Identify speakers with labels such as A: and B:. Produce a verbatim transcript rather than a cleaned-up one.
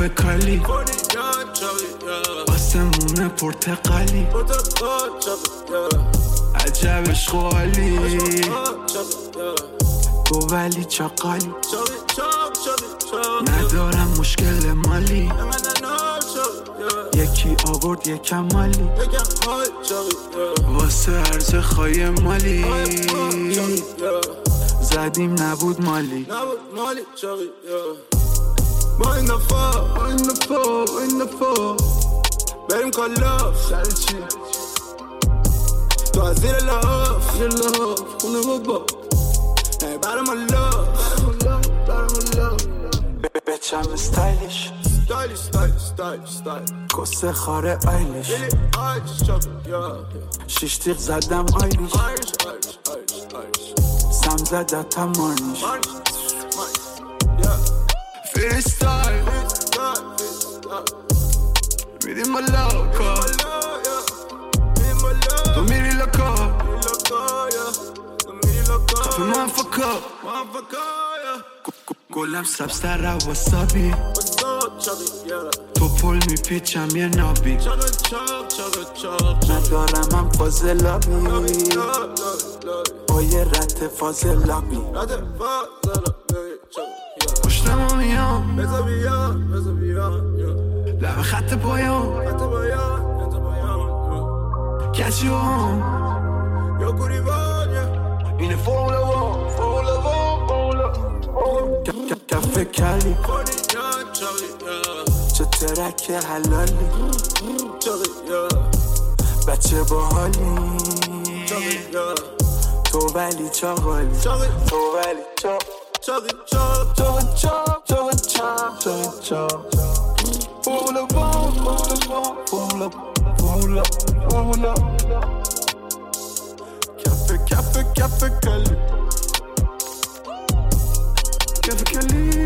A: کالی آسمون پرتقالی عجب عشق و حالی تو ولی چاقالی ندارم مشکل مالی یکی آورد یکم مالی واسه عرض خواهی مالی زدیم نبود مالی
B: ما این دفعه ما این دفعه ما این دفعه بریم کلاف سر چی تو از زیر لاف زیر لاف خونه بابا نه برم لاف برم لاف
A: بچم استایلش
B: ستایلش ستایلش ستایلش ستایلش
A: کسه خاره آیلش
B: بیلی آیلش چاکت یا
A: شیش تیغ زدم آیلش
B: آیلش آیلش آیلش آیلش
A: سم زدتم مارنیش
B: مارنیش مارنیش یا
A: فریستایل میریم بالا کار تو میری لکا خفه من فکا گلم سبزتر رو واسابی تو پل میپیچم یه نابی ندارم هم فازلابی با یه رت فازلابی پشتمو میام
B: بزا بیان بزا بیان
A: لب خط پایام
B: خط بیان خط بیان
A: کسی هم
B: یا گریبان
A: اینه فرمولا وان فرمولا وان فرمولا کفه کلی چه ترک حلالی بچه با حالی تو ولی چاقالی تو ولی چاق
B: چاقی چاق
A: چاق چاق چاق چاق چاق چاق فرمولا وان فرمولا فرمولا فرمولا کفه کفه کفه کلی کفه کلی